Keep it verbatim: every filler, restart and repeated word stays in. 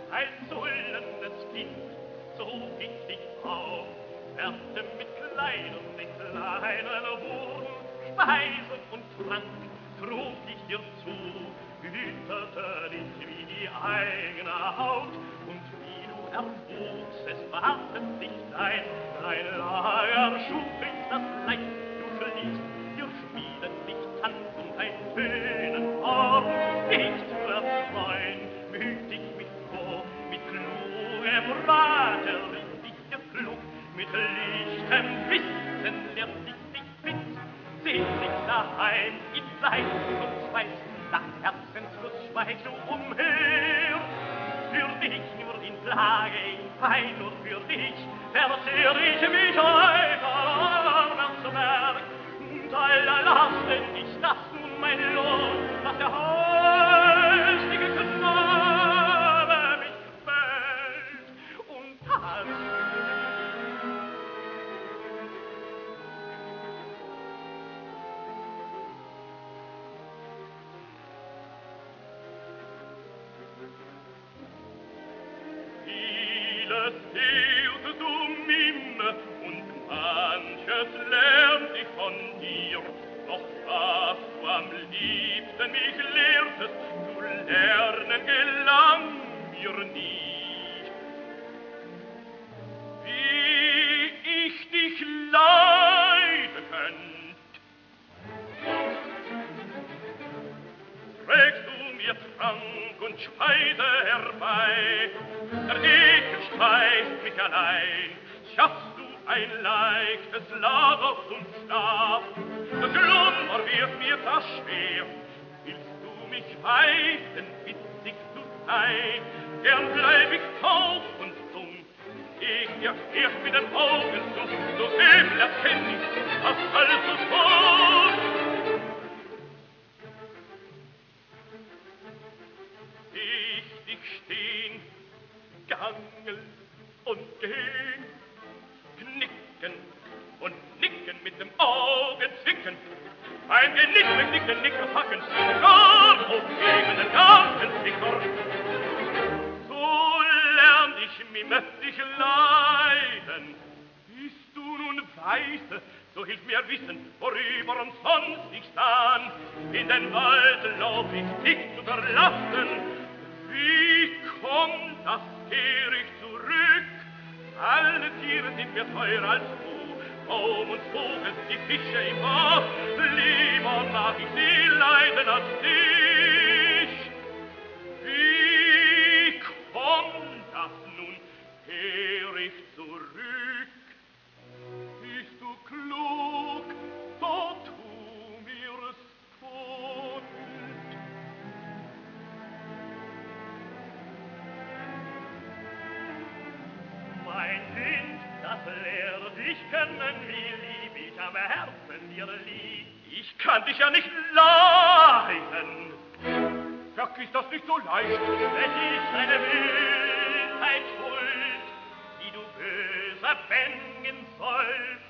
ein zullendes Kind, so ging dich auf, wärmte mit Kleidern den kleinen Wurm, Speise und Trank trug ich dir zu, hütete dich wie die eigene Haut, und wie du erwuchsest, wartet dich dein, dein Lager schuf ich das Leicht, du fliehst, wir spielen dich Tanz und ein Tönenort, dich zu erfreuen, mütig mit froh, mit klugem Rat, erwies dich dir klug, mit lichtem Wissen lehrt dich dich fit, selig daheim in Leid und Schweiß, nach Herzensfluss schweigst du umher. Für dich nur in Plage, in Pein, nur für dich verzehr ich mich heute aufwärts zum Berg. Und aller Lasten ist das nun mein Lohn, dass der holstige Knabe mich quält. Und das vieles hört du mir, und manches lernt ich von dir, doch was du am liebsten mich lehrtest, zu lernen gelang mir nie. Wie ich dich leiden könnt, trägst du mir Trank und Speise herbei, der Ekel speist mich allein, schaffst du ein leichtes Lager zum Schlaf, der Glummer wird mir das schwer, willst du mich weiten, witzig zu sein, gern bleib ich taub und dumm, ich dir erst mit den Augen zu, so übel erkenn ich, was also tut. Ich dich stehn, gehangen und gehen, knicken und nicken mit dem Augen zwicken, ein Genick mit dicken Nicker packen, gar auf gegen den Gartenficker. So lern ich mich mächtig leiden. Bist du nun weise, so hilf mir wissen, worüber und sonst ich stand. In den Wald lauf ich, dich zu verlassen. Wie kommt das, kehr ich zurück? Alle Tiere sind mir teurer als du, Baum und Vogel, die Fische im Bach, lieber mag ich sie leiden als dich. Wie kommt das nun, kehr ich zurück? Bist du klug, so tu mir's kund. Mein Kind, das lehrt dich kennen, wie lieb ich am Herzen dir lieg. Ich kann dich ja nicht leiden. Vergiss das nicht so leicht. Es ist eine Wildheit schuld, die du böser bängen sollst.